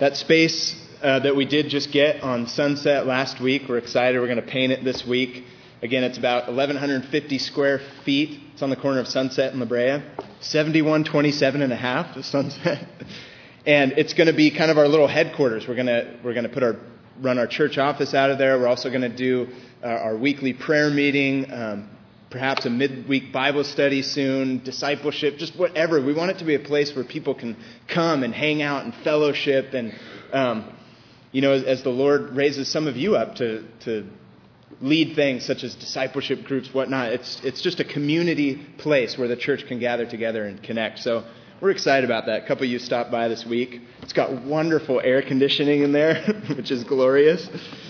That space that we did just get on Sunset last week, we're excited. We're going to paint it this week. Again, it's about 1,150 square feet. It's on the corner of Sunset and La Brea. 7127 and a half to Sunset. And it's going to be kind of our little headquarters. We're going to run our church office out of there. We're also going to do our weekly prayer meeting, perhaps a midweek Bible study soon, discipleship, just whatever. We want it to be a place where people can come and hang out and fellowship. And, as the Lord raises some of you up to lead things such as discipleship groups, whatnot, it's just a community place where the church can gather together and connect. So we're excited about that. A couple of you stopped by this week. It's got wonderful air conditioning in there, which is glorious.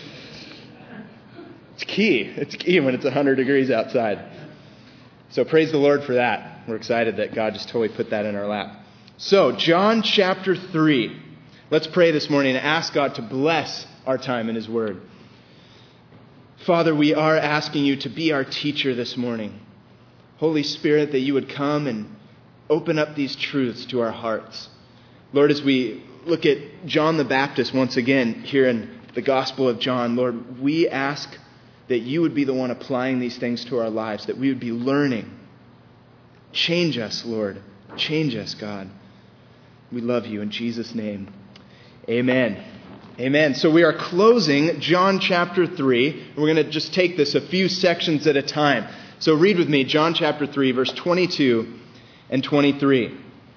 It's key. It's key when it's 100 degrees outside. So praise the Lord for that. We're excited that God just totally put that in our lap. So John chapter 3. Let's pray this morning and ask God to bless our time in His Word. Father, we are asking you to be our teacher this morning. Holy Spirit, that you would come and open up these truths to our hearts. Lord, as we look at John the Baptist once again here in the Gospel of John, Lord, we ask that you would be the one applying these things to our lives, that we would be learning. Change us, Lord. Change us, God. We love you in Jesus' name. Amen. Amen. So we are closing John chapter 3. We're going to just take this a few sections at a time. So read with me John chapter 3, verse 22 and 23.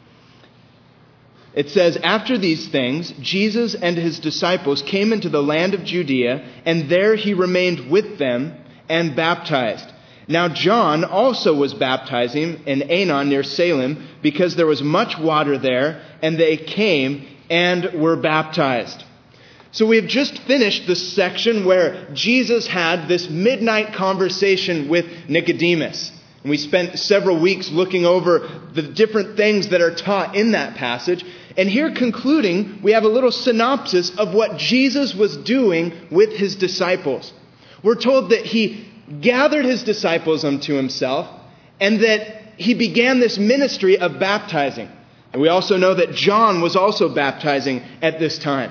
It says, "After these things, Jesus and his disciples came into the land of Judea, and there he remained with them and baptized. Now John also was baptizing in Aenon near Salem, because there was much water there, and they came and were baptized." So we have just finished the section where Jesus had this midnight conversation with Nicodemus. And we spent several weeks looking over the different things that are taught in that passage. And here concluding, we have a little synopsis of what Jesus was doing with his disciples. We're told that he gathered his disciples unto himself and that he began this ministry of baptizing. And we also know that John was also baptizing at this time.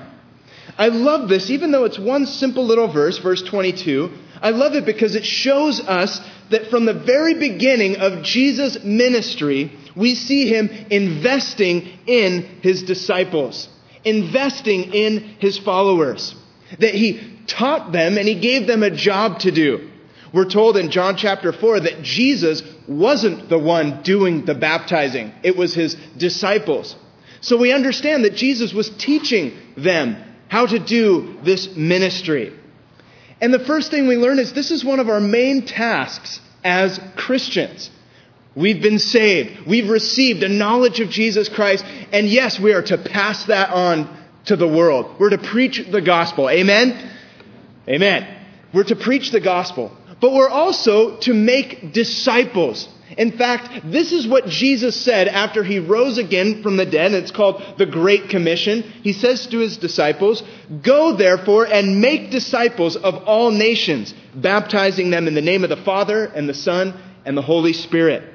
I love this, even though it's one simple little verse, verse 22. I love it because it shows us that from the very beginning of Jesus' ministry, we see him investing in his disciples, investing in his followers, that he taught them and he gave them a job to do. We're told in John chapter 4 that Jesus wasn't the one doing the baptizing. It was his disciples. So we understand that Jesus was teaching them how to do this ministry. And the first thing we learn is this is one of our main tasks as Christians. We've been saved. We've received a knowledge of Jesus Christ. And yes, we are to pass that on to the world. We're to preach the gospel. Amen? Amen. We're to preach the gospel. But we're also to make disciples. In fact, this is what Jesus said after he rose again from the dead. It's called the Great Commission. He says to his disciples, "Go therefore and make disciples of all nations, baptizing them in the name of the Father and the Son and the Holy Spirit."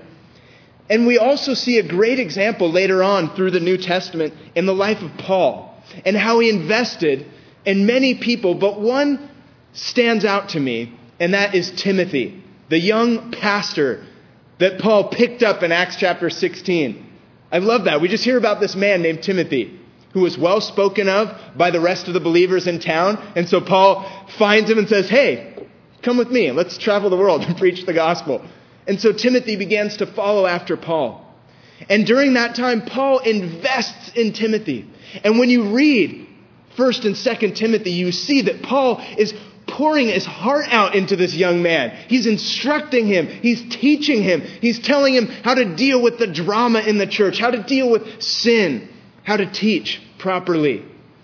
And we also see a great example later on through the New Testament in the life of Paul and how he invested in many people. But one stands out to me, and that is Timothy, the young pastor that Paul picked up in Acts chapter 16. I love that. We just hear about this man named Timothy who was well spoken of by the rest of the believers in town. And so Paul finds him and says, "Hey, come with me. Let's travel the world and preach the gospel." And so Timothy begins to follow after Paul. And during that time, Paul invests in Timothy. And when you read 1st and 2nd Timothy, you see that Paul is pouring his heart out into this young man. He's instructing him. He's teaching him. He's telling him how to deal with the drama in the church, how to deal with sin, how to teach properly.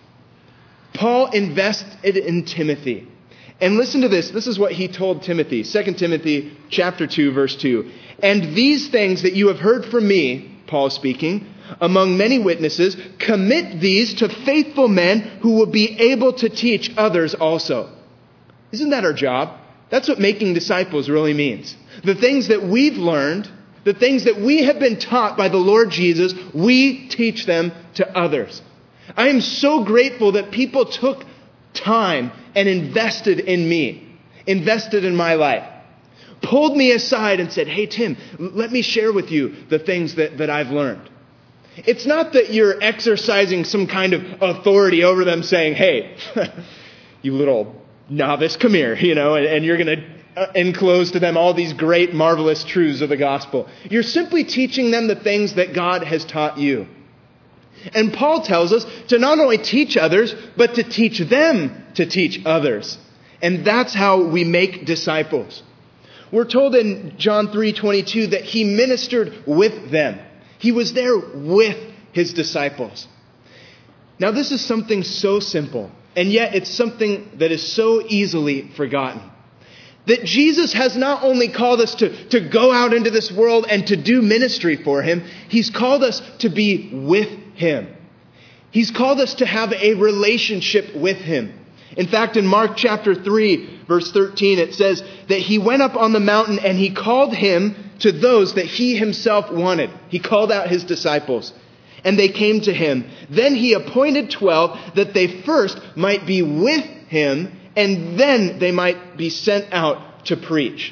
Paul invested in Timothy. And listen to this. This is what he told Timothy. 2 Timothy chapter 2, verse 2. "And these things that you have heard from me," Paul speaking, "among many witnesses, commit these to faithful men who will be able to teach others also." Isn't that our job? That's what making disciples really means. The things that we've learned, the things that we have been taught by the Lord Jesus, we teach them to others. I am so grateful that people took time and invested in me, invested in my life, pulled me aside and said, hey, Tim, let me share with you the things that I've learned. It's not that you're exercising some kind of authority over them saying, hey, you little novice, come here, and you're going to enclose to them all these great, marvelous truths of the gospel. You're simply teaching them the things that God has taught you. And Paul tells us to not only teach others, but to teach them to teach others. And that's how we make disciples. We're told in John 3:22 that he ministered with them. He was there with his disciples. Now, this is something so simple, and yet it's something that is so easily forgotten. That Jesus has not only called us to go out into this world and to do ministry for him, he's called us to be with him. He's called us to have a relationship with him. In fact, in Mark chapter 3, verse 13, it says that he went up on the mountain and he called him to those that he himself wanted. He called out his disciples, and they came to him. Then he appointed 12 that they first might be with him, and then they might be sent out to preach.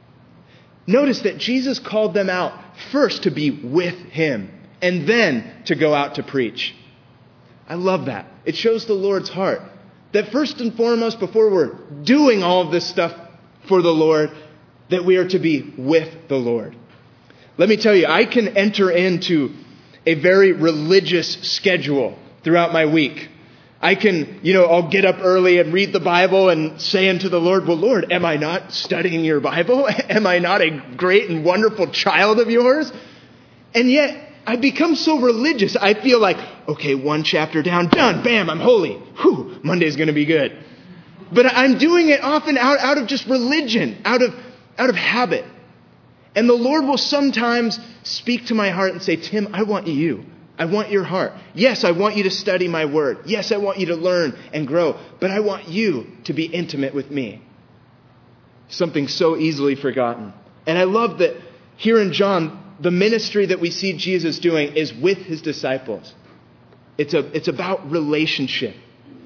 Notice that Jesus called them out first to be with him, and then to go out to preach. I love that. It shows the Lord's heart. That first and foremost, before we're doing all of this stuff for the Lord, that we are to be with the Lord. Let me tell you, I can enter into a very religious schedule throughout my week. I can, I'll get up early and read the Bible and say unto the Lord, well, Lord, am I not studying your Bible? Am I not a great and wonderful child of yours? And yet, I become so religious. I feel like, okay, one chapter down, done, bam, I'm holy. Whew, Monday's going to be good. But I'm doing it often out of just religion, out of habit. And the Lord will sometimes speak to my heart and say, Tim, I want you. I want your heart. Yes, I want you to study my word. Yes, I want you to learn and grow. But I want you to be intimate with me. Something so easily forgotten. And I love that here in John, the ministry that we see Jesus doing is with his disciples. It's about relationship.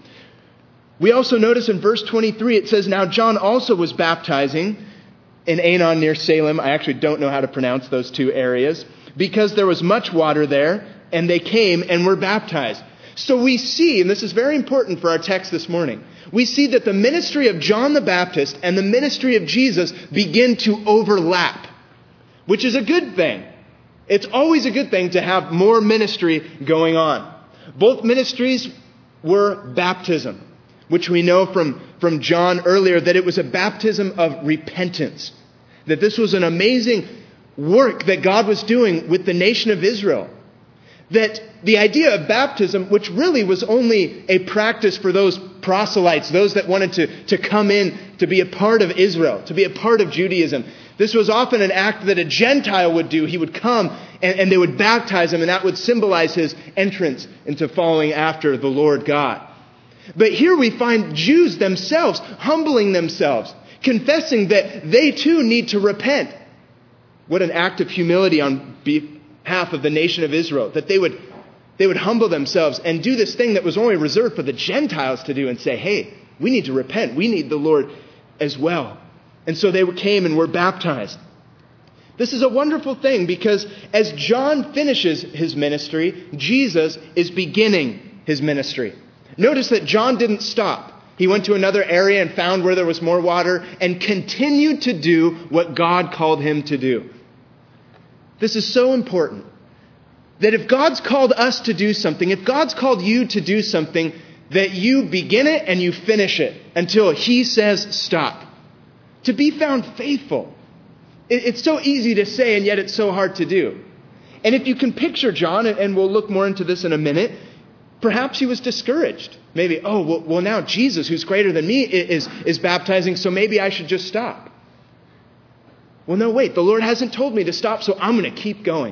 We also notice in verse 23, it says, now John also was baptizing in Aenon near Salem. I actually don't know how to pronounce those two areas. Because there was much water there, and they came and were baptized. So we see, and this is very important for our text this morning, we see that the ministry of John the Baptist and the ministry of Jesus begin to overlap, which is a good thing. It's always a good thing to have more ministry going on. Both ministries were baptism, which we know from John earlier that it was a baptism of repentance. That this was an amazing work that God was doing with the nation of Israel. That the idea of baptism, which really was only a practice for those proselytes, those that wanted to come in to be a part of Israel, to be a part of Judaism. This was often an act that a Gentile would do. He would come and they would baptize him, and that would symbolize his entrance into following after the Lord God. But here we find Jews themselves humbling themselves, confessing that they too need to repent. What an act of humility on behalf of the nation of Israel, that they would humble themselves and do this thing that was only reserved for the Gentiles to do and say, hey, we need to repent. We need the Lord as well. And so they came and were baptized. This is a wonderful thing because as John finishes his ministry, Jesus is beginning his ministry. Notice that John didn't stop. He went to another area and found where there was more water and continued to do what God called him to do. This is so important. That if God's called us to do something, if God's called you to do something, that you begin it and you finish it until he says stop. To be found faithful. It's so easy to say and yet it's so hard to do. And if you can picture John, and we'll look more into this in a minute, perhaps he was discouraged. Maybe, well now Jesus, who's greater than me, is baptizing, so maybe I should just stop. Well, no, wait, the Lord hasn't told me to stop, so I'm going to keep going.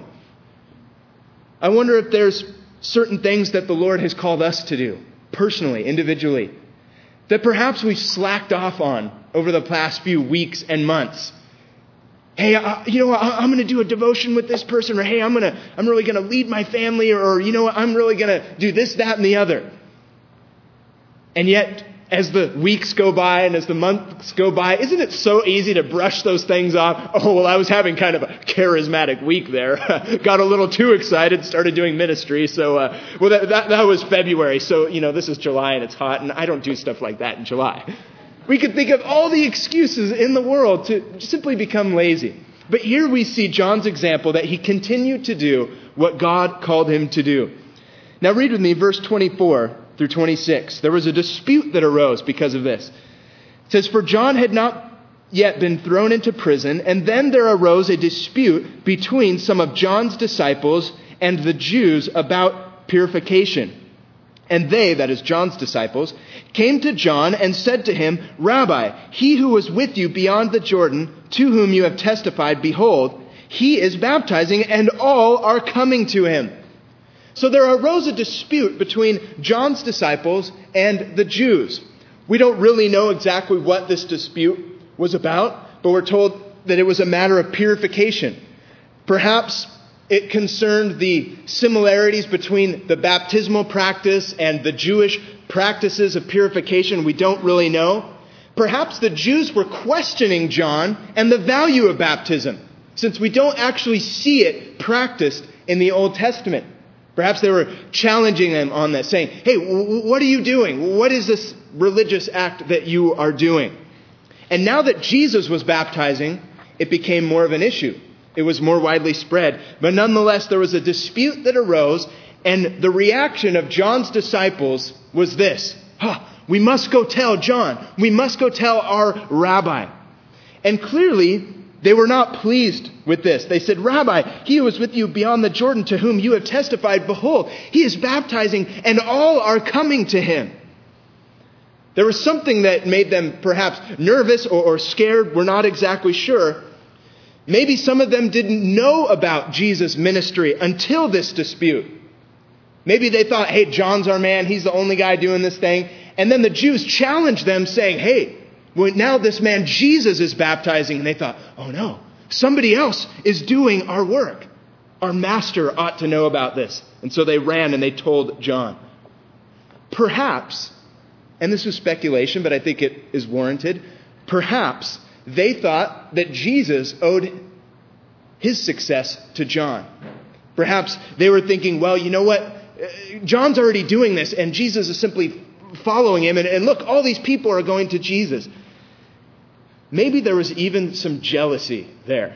I wonder if there's certain things that the Lord has called us to do, personally, individually, that perhaps we've slacked off on over the past few weeks and months. Hey, I'm going to do a devotion with this person, or hey, I'm really going to lead my family, or I'm really going to do this, that, and the other. And yet, as the weeks go by and as the months go by, isn't it so easy to brush those things off? Oh, well, I was having kind of a charismatic week there. Got a little too excited, started doing ministry. So, that was February. So, this is July and it's hot, and I don't do stuff like that in July. We could think of all the excuses in the world to simply become lazy. But here we see John's example that he continued to do what God called him to do. Now read with me verse 24 through 26. There was a dispute that arose because of this. It says, "For John had not yet been thrown into prison, and then there arose a dispute between some of John's disciples and the Jews about purification. And they," that is John's disciples, "came to John and said to him, 'Rabbi, he who was with you beyond the Jordan, to whom you have testified, behold, he is baptizing, and all are coming to him.'" So there arose a dispute between John's disciples and the Jews. We don't really know exactly what this dispute was about, but we're told that it was a matter of purification. Perhaps it concerned the similarities between the baptismal practice and the Jewish practices of purification. We don't really know. Perhaps the Jews were questioning John and the value of baptism, since we don't actually see it practiced in the Old Testament. Perhaps they were challenging them on that, saying, "Hey, what are you doing? What is this religious act that you are doing?" And now that Jesus was baptizing, it became more of an issue. It was more widely spread. But nonetheless, there was a dispute that arose, and the reaction of John's disciples was this: "We must go tell John. We must go tell our rabbi." And clearly, they were not pleased with this. They said, "Rabbi, he who is with you beyond the Jordan, to whom you have testified, behold, he is baptizing, and all are coming to him." There was something that made them perhaps nervous or scared. We're not exactly sure. Maybe some of them didn't know about Jesus' ministry until this dispute. Maybe they thought, "Hey, John's our man. He's the only guy doing this thing." And then the Jews challenged them, saying, "Hey, well, now this man Jesus is baptizing." And they thought, "Oh no, somebody else is doing our work. Our master ought to know about this." And so they ran and they told John. Perhaps, and this is speculation, but I think it is warranted, perhaps they thought that Jesus owed his success to John. Perhaps they were thinking, well, you know what? John's already doing this, and Jesus is simply following him. And look, all these people are going to Jesus. Maybe there was even some jealousy there.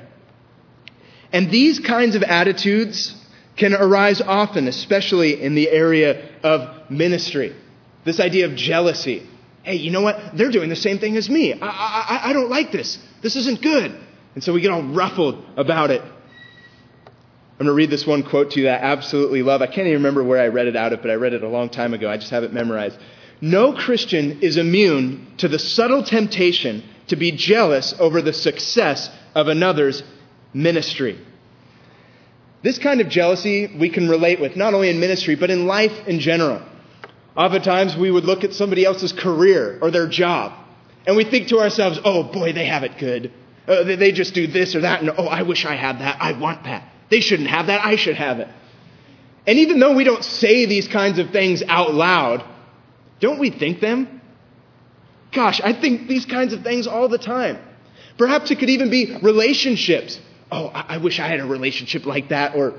And these kinds of attitudes can arise often, especially in the area of ministry. This idea of jealousy. Hey, you know what? They're doing the same thing as me. I don't like this. This isn't good. And so we get all ruffled about it. I'm going to read this one quote to you that I absolutely love. I can't even remember where I read it out of, but I read it a long time ago. I just have it memorized. "No Christian is immune to the subtle temptation to be jealous over the success of another's ministry." This kind of jealousy we can relate with, not only in ministry, but in life in general. Oftentimes we would look at somebody else's career or their job, and we think to ourselves, "Oh boy, they have it good. They just do this or that, and oh, I wish I had that. I want that. They shouldn't have that. I should have it." And even though we don't say these kinds of things out loud, don't we think them? Gosh, I think these kinds of things all the time. Perhaps it could even be relationships. "Oh, I wish I had a relationship like that." Or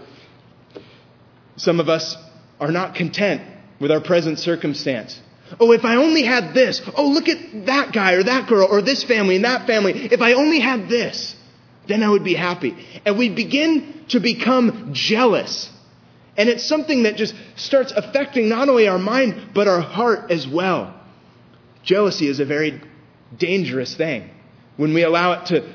some of us are not content with our present circumstance. "Oh, if I only had this. Oh, look at that guy or that girl or this family and that family. If I only had this, then I would be happy." And we begin to become jealous. And it's something that just starts affecting not only our mind, but our heart as well. Jealousy is a very dangerous thing when we allow it to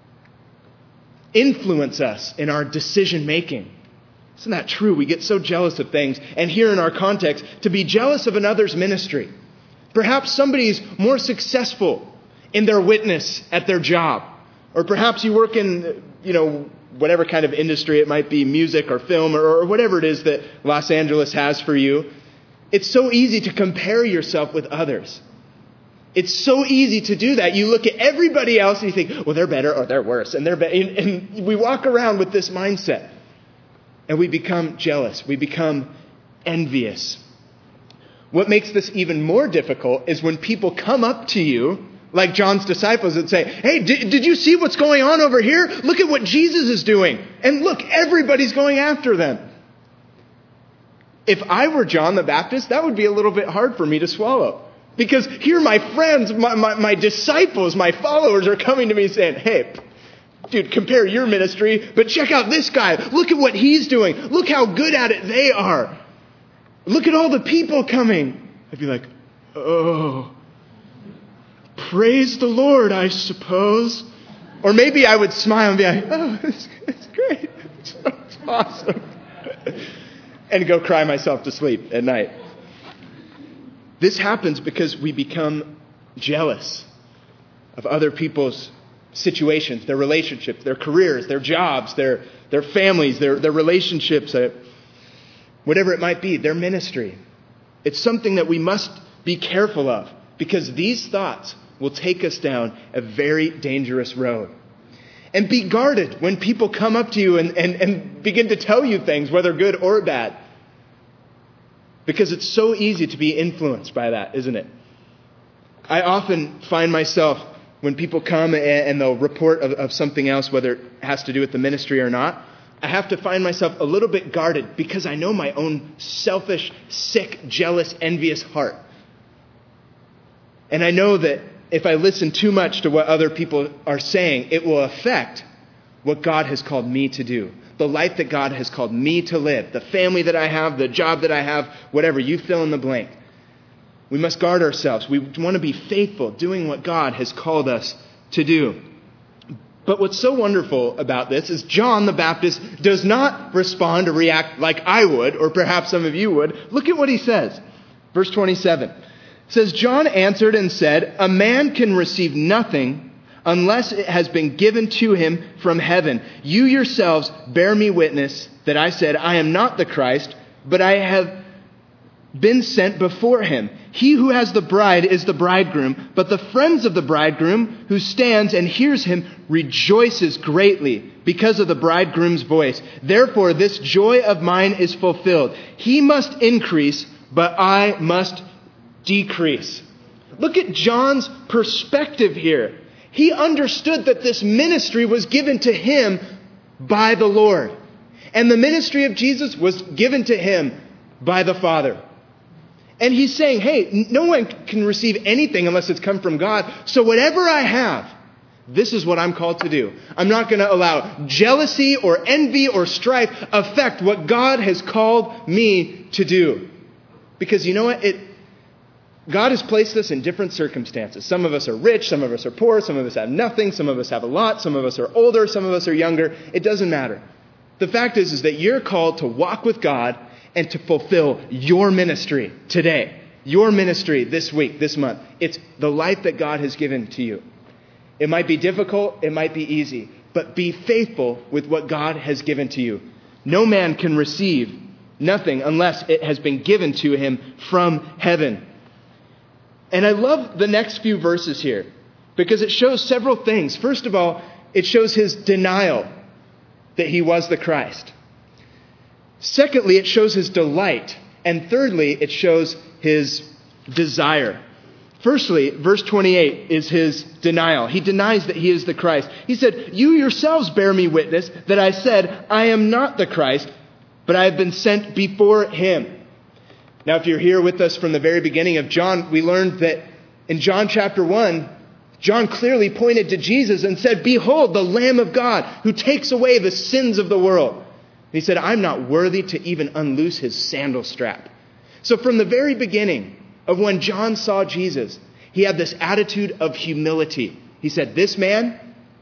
influence us in our decision making. Isn't that true? We get so jealous of things. And here in our context, to be jealous of another's ministry. Perhaps somebody's more successful in their witness at their job. Or perhaps you work in, whatever kind of industry it might be, music or film or whatever it is that Los Angeles has for you. It's so easy to compare yourself with others. It's so easy to do that. You look at everybody else and you think, well, they're better or they're worse. And and we walk around with this mindset. And we become jealous. We become envious. What makes this even more difficult is when people come up to you, like John's disciples, and say, hey, did you see what's going on over here? Look at what Jesus is doing. And look, everybody's going after them. If I were John the Baptist, that would be a little bit hard for me to swallow. Because here my friends, my disciples, my followers are coming to me saying, hey, dude, compare your ministry, but check out this guy. Look at what he's doing. Look how good at it they are. Look at all the people coming. I'd be like, oh, praise the Lord, I suppose. Or maybe I would smile and be like, oh, it's great. It's awesome. And go cry myself to sleep at night. This happens because we become jealous of other people's situations, their relationships, their careers, their jobs, their families, their relationships, whatever it might be, their ministry. It's something that we must be careful of because these thoughts will take us down a very dangerous road. And be guarded when people come up to you and begin to tell you things, whether good or bad. Because it's so easy to be influenced by that, isn't it? I often find myself, when people come and they'll report of something else, whether it has to do with the ministry or not, I have to find myself a little bit guarded because I know my own selfish, sick, jealous, envious heart. And I know that if I listen too much to what other people are saying, it will affect what God has called me to do. The life that God has called me to live. The family that I have, the job that I have, whatever, you fill in the blank. We must guard ourselves. We want to be faithful, doing what God has called us to do. But what's so wonderful about this is John the Baptist does not respond or react like I would, or perhaps some of you would. Look at what he says. Verse 27. It says, John answered and said, a man can receive nothing unless it has been given to him from heaven. You yourselves bear me witness that I said, I am not the Christ, but I have been sent before him. He who has the bride is the bridegroom, but the friends of the bridegroom who stands and hears him rejoices greatly because of the bridegroom's voice. Therefore, this joy of mine is fulfilled. He must increase, but I must decrease. Look at John's perspective here. He understood that this ministry was given to him by the Lord. And the ministry of Jesus was given to him by the Father. And he's saying, hey, no one can receive anything unless it's come from God. So whatever I have, this is what I'm called to do. I'm not going to allow jealousy or envy or strife affect what God has called me to do. Because you know what? God has placed us in different circumstances. Some of us are rich, some of us are poor, some of us have nothing, some of us have a lot, some of us are older, some of us are younger. It doesn't matter. The fact is that you're called to walk with God and to fulfill your ministry today, your ministry this week, this month. It's the life that God has given to you. It might be difficult, it might be easy, but be faithful with what God has given to you. No man can receive nothing unless it has been given to him from heaven. And I love the next few verses here because it shows several things. First of all, it shows his denial that he was the Christ. Secondly, it shows his delight. And thirdly, it shows his desire. Firstly, verse 28 is his denial. He denies that he is the Christ. He said, you yourselves bear me witness that I said, I am not the Christ, but I have been sent before him. Now, if you're here with us from the very beginning of John, we learned that in John chapter 1, John clearly pointed to Jesus and said, behold, the Lamb of God who takes away the sins of the world. He said, I'm not worthy to even unloose his sandal strap. So from the very beginning of when John saw Jesus, he had this attitude of humility. He said, this man,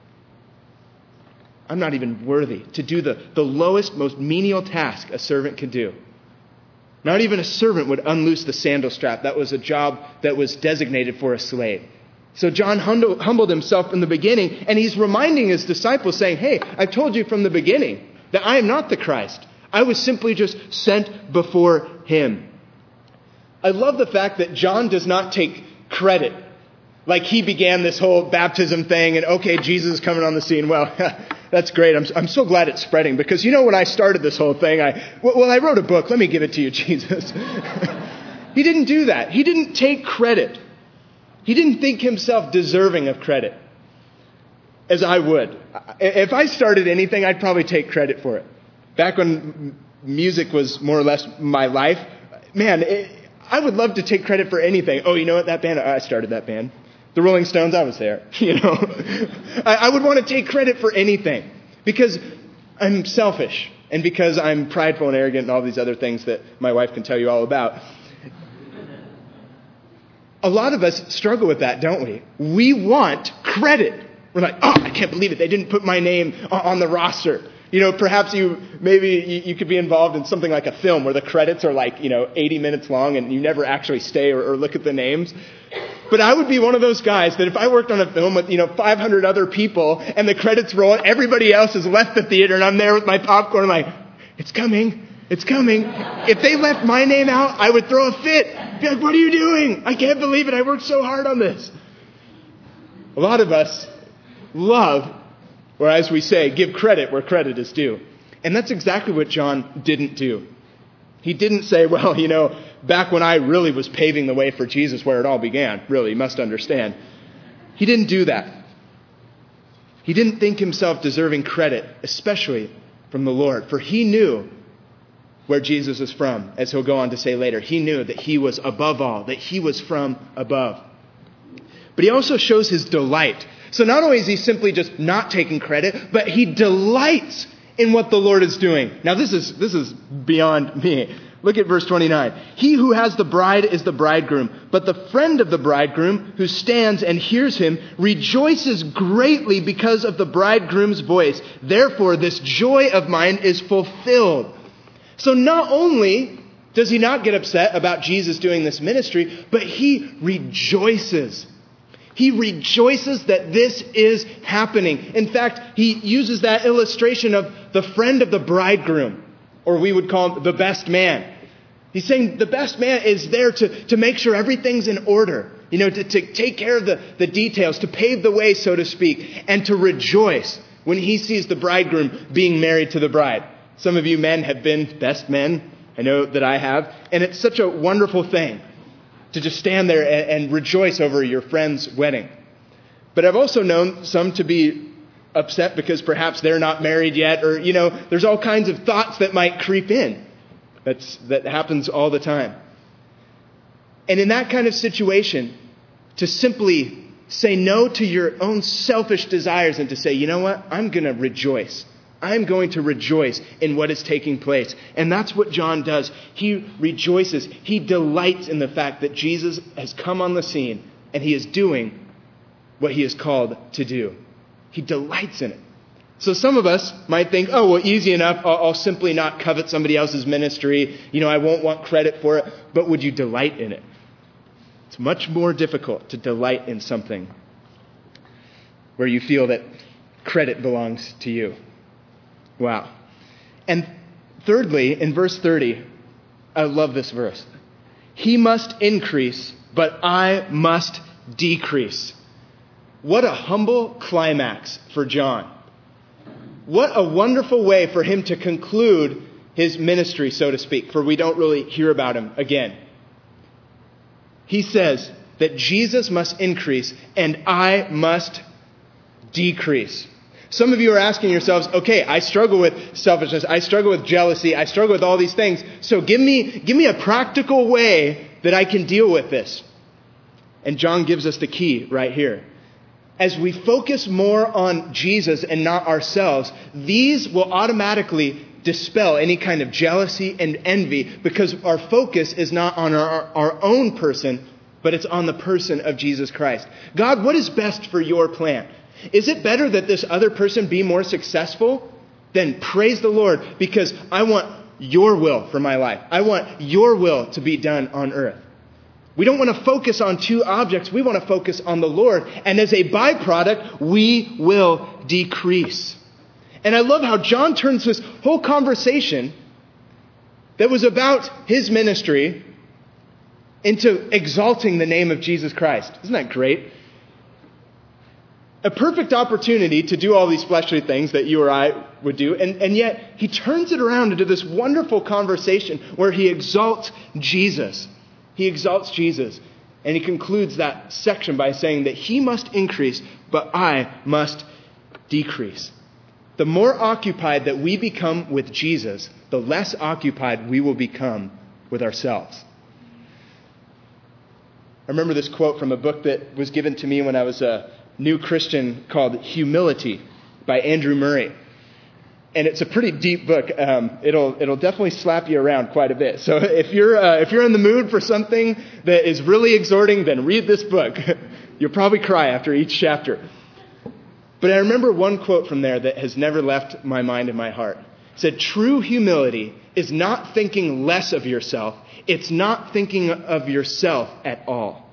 I'm not even worthy to do the lowest, most menial task a servant could do. Not even a servant would unloose the sandal strap. That was a job that was designated for a slave. So John humbled himself in the beginning, and he's reminding his disciples saying, hey, I've told you from the beginning that I am not the Christ. I was simply just sent before him. I love the fact that John does not take credit Like he began this whole baptism thing and, okay, Jesus is coming on the scene. Well, that's great. I'm so glad it's spreading because, when I started this whole thing, I wrote a book. Let me give it to you, Jesus. He didn't do that. He didn't take credit. He didn't think himself deserving of credit, as I would. If I started anything, I'd probably take credit for it. Back when music was more or less my life, man, I would love to take credit for anything. Oh, you know what? That band, I started that band. The Rolling Stones, I was there. I would want to take credit for anything because I'm selfish and because I'm prideful and arrogant and all these other things that my wife can tell you all about. A lot of us struggle with that, don't we? We want credit. We're like, oh, I can't believe it. They didn't put my name on the roster. Perhaps you could be involved in something like a film where the credits are 80 minutes long and you never actually stay or look at the names. But I would be one of those guys that if I worked on a film with, 500 other people and the credits roll, everybody else has left the theater and I'm there with my popcorn. I'm like, it's coming. It's coming. If they left my name out, I would throw a fit. Be like, what are you doing? I can't believe it. I worked so hard on this. A lot of us love, or as we say, give credit where credit is due. And that's exactly what John didn't do. He didn't say, well, back when I really was paving the way for Jesus where it all began, really, you must understand. He didn't do that. He didn't think himself deserving credit, especially from the Lord, for he knew where Jesus is from, as he'll go on to say later. He knew that he was above all, that he was from above. But he also shows his delight. So not only is he simply just not taking credit, but he delights in what the Lord is doing. Now this is beyond me. Look at verse 29. He who has the bride is the bridegroom, but the friend of the bridegroom who stands and hears him rejoices greatly because of the bridegroom's voice. Therefore, this joy of mine is fulfilled. So not only does he not get upset about Jesus doing this ministry, but he rejoices. He rejoices that this is happening. In fact, he uses that illustration of the friend of the bridegroom, or we would call him the best man. He's saying the best man is there to make sure everything's in order, to take care of the details, to pave the way, so to speak, and to rejoice when he sees the bridegroom being married to the bride. Some of you men have been best men. I know that I have. And it's such a wonderful thing to just stand there and rejoice over your friend's wedding. But I've also known some to be upset because perhaps they're not married yet, or, there's all kinds of thoughts that might creep in. That happens all the time. And in that kind of situation, to simply say no to your own selfish desires and to say, you know what, I'm going to rejoice. I'm going to rejoice in what is taking place. And that's what John does. He rejoices. He delights in the fact that Jesus has come on the scene and he is doing what he is called to do. He delights in it. So some of us might think, oh, well, easy enough. I'll simply not covet somebody else's ministry. I won't want credit for it. But would you delight in it? It's much more difficult to delight in something where you feel that credit belongs to you. Wow. And thirdly, in verse 30, I love this verse. He must increase, but I must decrease. What a humble climax for John. What a wonderful way for him to conclude his ministry, so to speak, for we don't really hear about him again. He says that Jesus must increase and I must decrease. Some of you are asking yourselves, okay, I struggle with selfishness. I struggle with jealousy. I struggle with all these things. So give me a practical way that I can deal with this. And John gives us the key right here. As we focus more on Jesus and not ourselves, these will automatically dispel any kind of jealousy and envy because our focus is not on our own person, but it's on the person of Jesus Christ. God, what is best for your plan? Is it better that this other person be more successful? Then praise the Lord, because I want your will for my life. I want your will to be done on earth. We don't want to focus on two objects. We want to focus on the Lord. And as a byproduct, we will decrease. And I love how John turns this whole conversation that was about his ministry into exalting the name of Jesus Christ. Isn't that great? A perfect opportunity to do all these fleshly things that you or I would do. And yet he turns it around into this wonderful conversation where he exalts Jesus. He exalts Jesus. And he concludes that section by saying that he must increase, but I must decrease. The more occupied that we become with Jesus, the less occupied we will become with ourselves. I remember this quote from a book that was given to me when I was a new Christian called Humility by Andrew Murray. And it's a pretty deep book. It'll definitely slap you around quite a bit. So if you're in the mood for something that is really exhorting, then read this book. You'll probably cry after each chapter. But I remember one quote from there that has never left my mind and my heart. It said, "True humility is not thinking less of yourself. It's not thinking of yourself at all."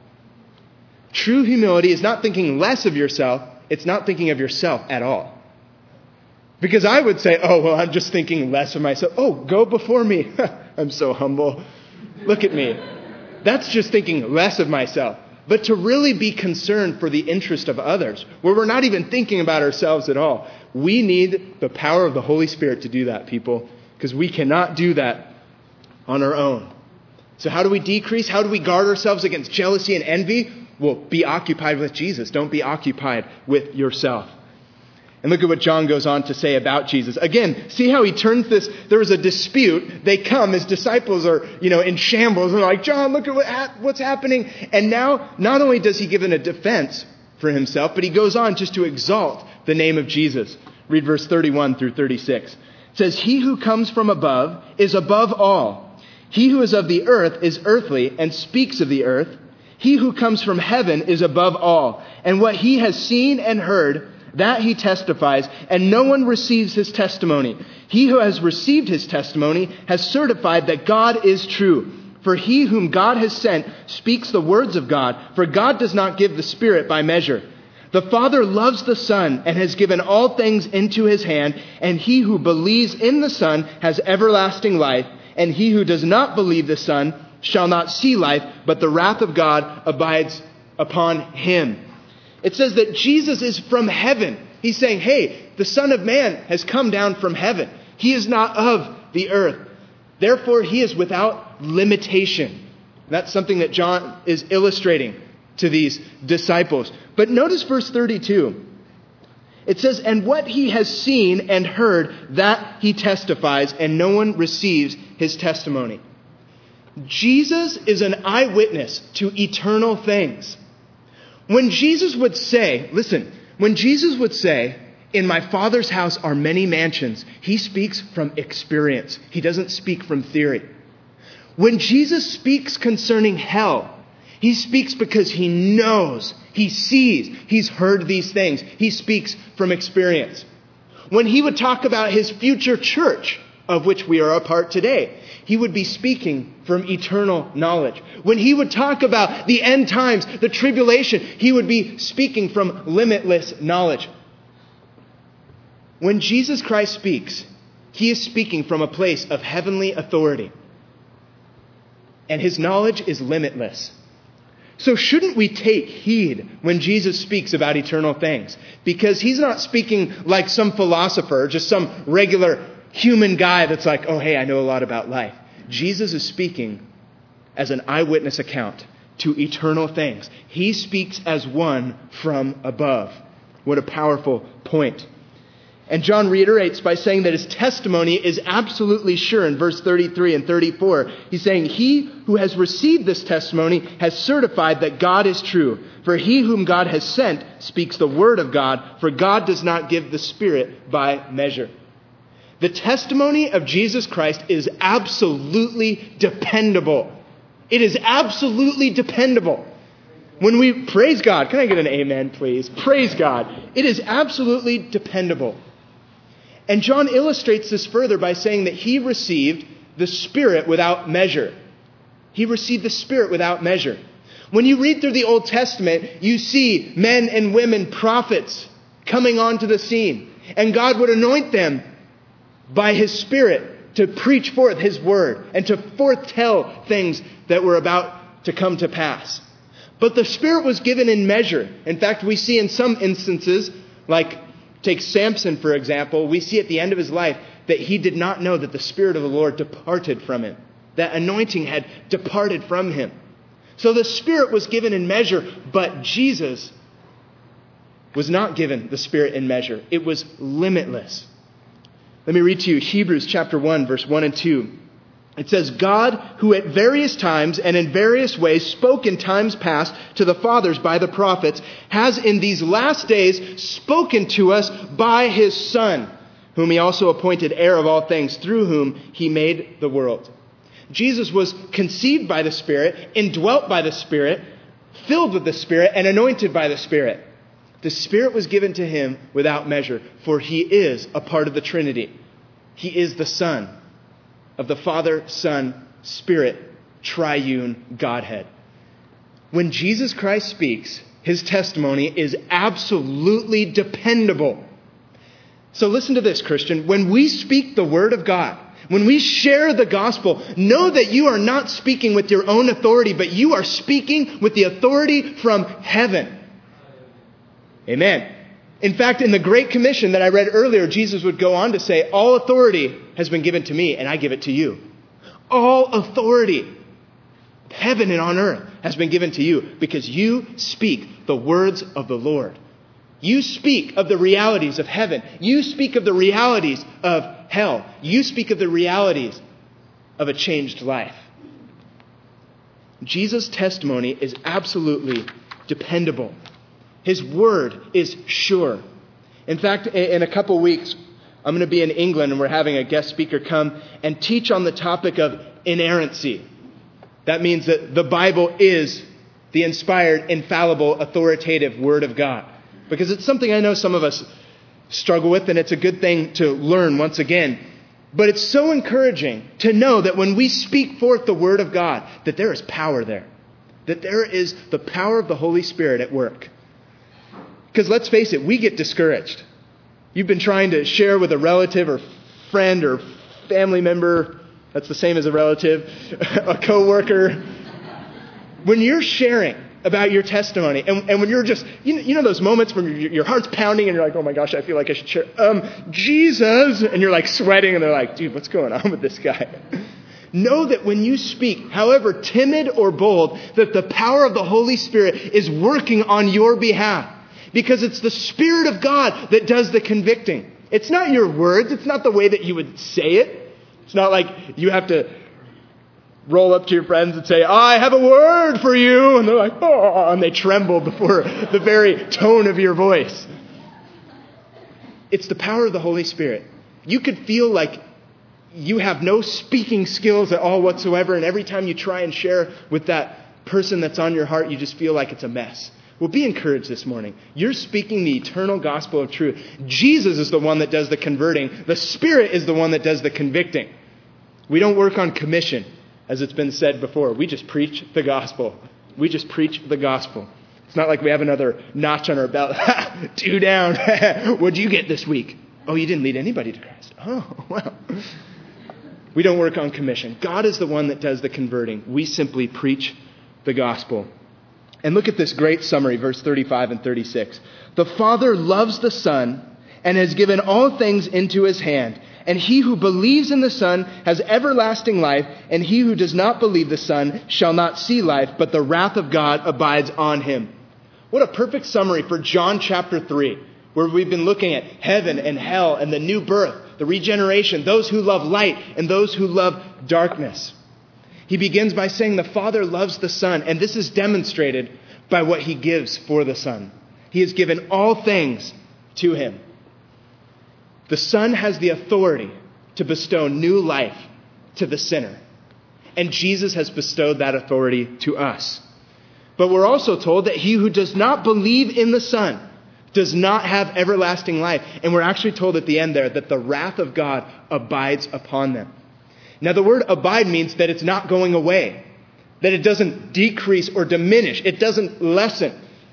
True humility is not thinking less of yourself. It's not thinking of yourself at all. Because I would say, oh, well, I'm just thinking less of myself. Oh, go before me. I'm so humble. Look at me. That's just thinking less of myself. But to really be concerned for the interest of others, where we're not even thinking about ourselves at all, we need the power of the Holy Spirit to do that, people, because we cannot do that on our own. So how do we decrease? How do we guard ourselves against jealousy and envy? Well, be occupied with Jesus. Don't be occupied with yourself. And look at what John goes on to say about Jesus. Again, see how he turns this. There was a dispute. They come. His disciples are, in shambles. And they're like, John, look at what's happening. And now, not only does he give a defense for himself, but he goes on just to exalt the name of Jesus. Read verse 31 through 36. It says, "He who comes from above is above all. He who is of the earth is earthly and speaks of the earth. He who comes from heaven is above all. And what he has seen and heard, that he testifies, and no one receives his testimony. He who has received his testimony has certified that God is true. For he whom God has sent speaks the words of God, for God does not give the Spirit by measure. The Father loves the Son and has given all things into his hand, and he who believes in the Son has everlasting life, and he who does not believe the Son shall not see life, but the wrath of God abides upon him." It says that Jesus is from heaven. He's saying, hey, the Son of Man has come down from heaven. He is not of the earth. Therefore, he is without limitation. That's something that John is illustrating to these disciples. But notice verse 32. It says, "And what he has seen and heard, that he testifies, and no one receives his testimony." Jesus is an eyewitness to eternal things. When Jesus would say, "In my Father's house are many mansions," he speaks from experience. He doesn't speak from theory. When Jesus speaks concerning hell, he speaks because he knows, he sees, he's heard these things. He speaks from experience. When he would talk about his future church, of which we are a part today, he would be speaking from eternal knowledge. When he would talk about the end times, the tribulation, he would be speaking from limitless knowledge. When Jesus Christ speaks, he is speaking from a place of heavenly authority. And his knowledge is limitless. So shouldn't we take heed when Jesus speaks about eternal things? Because he's not speaking like some philosopher, just some regular human guy that's like, oh, hey, I know a lot about life. Jesus is speaking as an eyewitness account to eternal things. He speaks as one from above. What a powerful point. And John reiterates by saying that his testimony is absolutely sure in verse 33 and 34. He's saying, "He who has received this testimony has certified that God is true. For he whom God has sent speaks the word of God, for God does not give the Spirit by measure." The testimony of Jesus Christ is absolutely dependable. It is absolutely dependable. When we praise God, can I get an amen, please? Praise God. It is absolutely dependable. And John illustrates this further by saying that he received the Spirit without measure. He received the Spirit without measure. When you read through the Old Testament, you see men and women, prophets, coming onto the scene. And God would anoint them by his Spirit to preach forth his word and to foretell things that were about to come to pass. But the Spirit was given in measure. In fact, we see in some instances, like take Samson, for example, we see at the end of his life that he did not know that the Spirit of the Lord departed from him. That anointing had departed from him. So the Spirit was given in measure, but Jesus was not given the Spirit in measure. It was limitless. Let me read to you Hebrews chapter 1, verse 1 and 2. It says, God, who at various times and in various ways spoke in times past to the fathers by the prophets, has in these last days spoken to us by his Son, whom he also appointed heir of all things, through whom he made the world. Jesus was conceived by the Spirit, indwelt by the Spirit, filled with the Spirit, and anointed by the Spirit. The Spirit was given to him without measure, for he is a part of the Trinity. He is the Son of the Father, Son, Spirit, triune Godhead. When Jesus Christ speaks, his testimony is absolutely dependable. So listen to this, Christian. When we speak the Word of God, when we share the gospel, know that you are not speaking with your own authority, but you are speaking with the authority from heaven. Amen. In fact, in the Great Commission that I read earlier, Jesus would go on to say, all authority has been given to me, and I give it to you. All authority, heaven and on earth, has been given to you because you speak the words of the Lord. You speak of the realities of heaven. You speak of the realities of hell. You speak of the realities of a changed life. Jesus' testimony is absolutely dependable. His word is sure. In fact, in a couple weeks, I'm going to be in England and we're having a guest speaker come and teach on the topic of inerrancy. That means that the Bible is the inspired, infallible, authoritative Word of God. Because it's something I know some of us struggle with, and it's a good thing to learn once again. But it's so encouraging to know that when we speak forth the Word of God, that there is power there. That there is the power of the Holy Spirit at work. Because let's face it, we get discouraged. You've been trying to share with a relative or friend or family member, that's the same as a relative, a coworker. When you're sharing about your testimony, and when you're just, you know those moments when your heart's pounding and you're like, oh my gosh, I feel like I should share, Jesus, and you're like sweating and they're like, dude, what's going on with this guy? Know that when you speak, however timid or bold, that the power of the Holy Spirit is working on your behalf. Because it's the Spirit of God that does the convicting. It's not your words. It's not the way that you would say it. It's not like you have to roll up to your friends and say, I have a word for you. And they're like, oh, and they tremble before the very tone of your voice. It's the power of the Holy Spirit. You could feel like you have no speaking skills at all whatsoever. And every time you try and share with that person that's on your heart, you just feel like it's a mess. Well, be encouraged this morning. You're speaking the eternal gospel of truth. Jesus is the one that does the converting. The Spirit is the one that does the convicting. We don't work on commission, as it's been said before. We just preach the gospel. We just preach the gospel. It's not like we have another notch on our belt. 2 down. What'd you get this week? Oh, you didn't lead anybody to Christ. Oh, well. We don't work on commission. God is the one that does the converting. We simply preach the gospel. And look at this great summary, verse 35 and 36. The Father loves the Son and has given all things into his hand. And he who believes in the Son has everlasting life, and he who does not believe the Son shall not see life, but the wrath of God abides on him. What a perfect summary for John chapter 3, where we've been looking at heaven and hell and the new birth, the regeneration, those who love light and those who love darkness. He begins by saying the Father loves the Son, and this is demonstrated by what he gives for the Son. He has given all things to him. The Son has the authority to bestow new life to the sinner, and Jesus has bestowed that authority to us. But we're also told that he who does not believe in the Son does not have everlasting life. And we're actually told at the end there that the wrath of God abides upon them. Now, the word abide means that it's not going away, that it doesn't decrease or diminish. It doesn't lessen.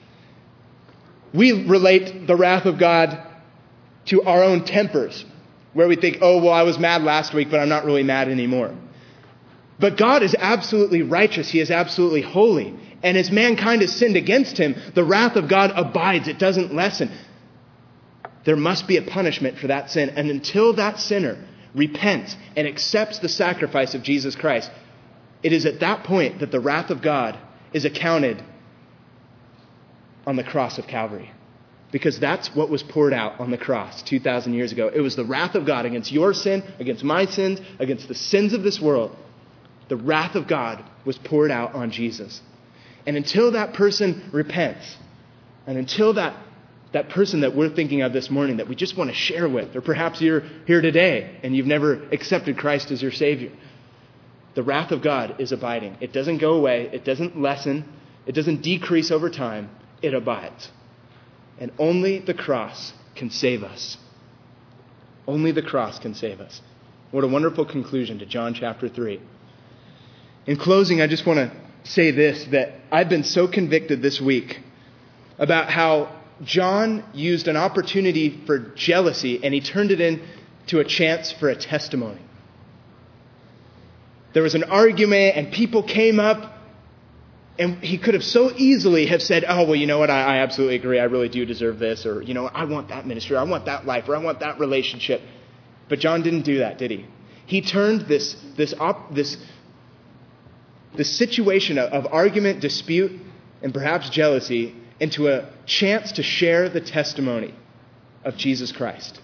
We relate the wrath of God to our own tempers, where we think, oh, well, I was mad last week, but I'm not really mad anymore. But God is absolutely righteous. He is absolutely holy. And as mankind has sinned against him, the wrath of God abides. It doesn't lessen. There must be a punishment for that sin. And until that sinner repents and accepts the sacrifice of Jesus Christ, it is at that point that the wrath of God is accounted on the cross of Calvary. Because that's what was poured out on the cross 2,000 years ago. It was the wrath of God against your sin, against my sins, against the sins of this world. The wrath of God was poured out on Jesus. And until that person repents, and until that person that we're thinking of this morning that we just want to share with, or perhaps you're here today and you've never accepted Christ as your Savior, the wrath of God is abiding. It doesn't go away. It doesn't lessen. It doesn't decrease over time. It abides. And only the cross can save us. Only the cross can save us. What a wonderful conclusion to John chapter 3. In closing, I just want to say this, that I've been so convicted this week about how John used an opportunity for jealousy and he turned it into a chance for a testimony. There was an argument and people came up, and he could have so easily have said, oh, well, you know what, I absolutely agree. I really do deserve this. Or, you know, I want that ministry. Or I want that life. Or I want that relationship. But John didn't do that, did he? He turned this situation of argument, dispute, and perhaps jealousy into a chance to share the testimony of Jesus Christ.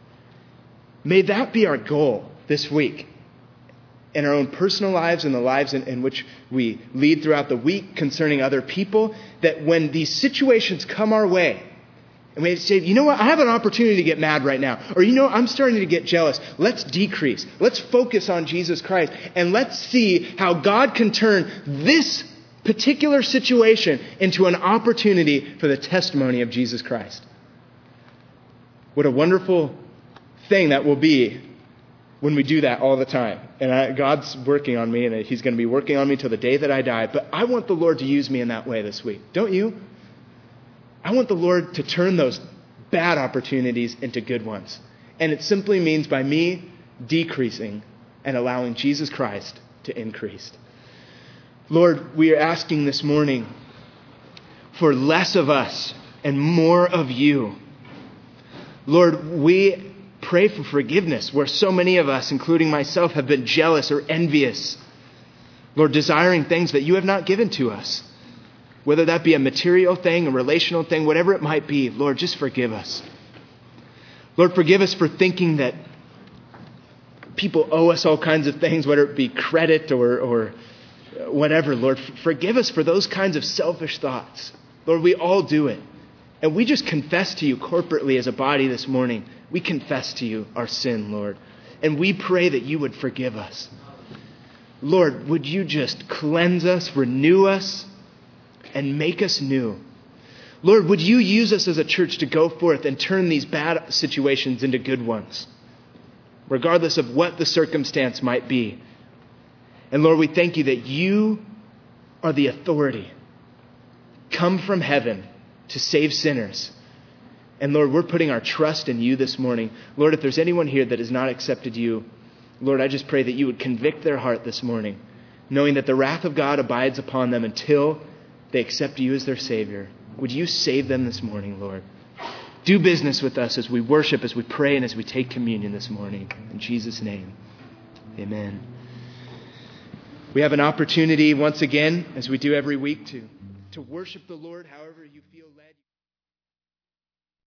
May that be our goal this week. In our own personal lives and the lives in which we lead throughout the week concerning other people, that when these situations come our way, and we say, you know what, I have an opportunity to get mad right now. Or, you know, I'm starting to get jealous. Let's decrease. Let's focus on Jesus Christ. And let's see how God can turn this particular situation into an opportunity for the testimony of Jesus Christ. What a wonderful thing that will be when we do that all the time. And God's working on me, and He's going to be working on me till the day that I die. But I want the Lord to use me in that way this week. Don't you? I want the Lord to turn those bad opportunities into good ones. And it simply means by me decreasing and allowing Jesus Christ to increase. Lord, we are asking this morning for less of us and more of you. Lord, we pray for forgiveness where so many of us, including myself, have been jealous or envious. Lord, desiring things that you have not given to us. Whether that be a material thing, a relational thing, whatever it might be, Lord, just forgive us. Lord, forgive us for thinking that people owe us all kinds of things, whether it be credit or whatever. Lord, forgive us for those kinds of selfish thoughts. Lord, we all do it. And we just confess to you corporately as a body this morning. We confess to you our sin, Lord. And we pray that you would forgive us. Lord, would you just cleanse us, renew us, and make us new? Lord, would you use us as a church to go forth and turn these bad situations into good ones, regardless of what the circumstance might be. And Lord, we thank you that you are the authority, come from heaven to save sinners. And Lord, we're putting our trust in you this morning. Lord, if there's anyone here that has not accepted you, Lord, I just pray that you would convict their heart this morning, knowing that the wrath of God abides upon them until they accept you as their Savior. Would you save them this morning, Lord? Do business with us as we worship, as we pray, and as we take communion this morning. In Jesus' name, amen. We have an opportunity once again, as we do every week, to worship the Lord however you feel led.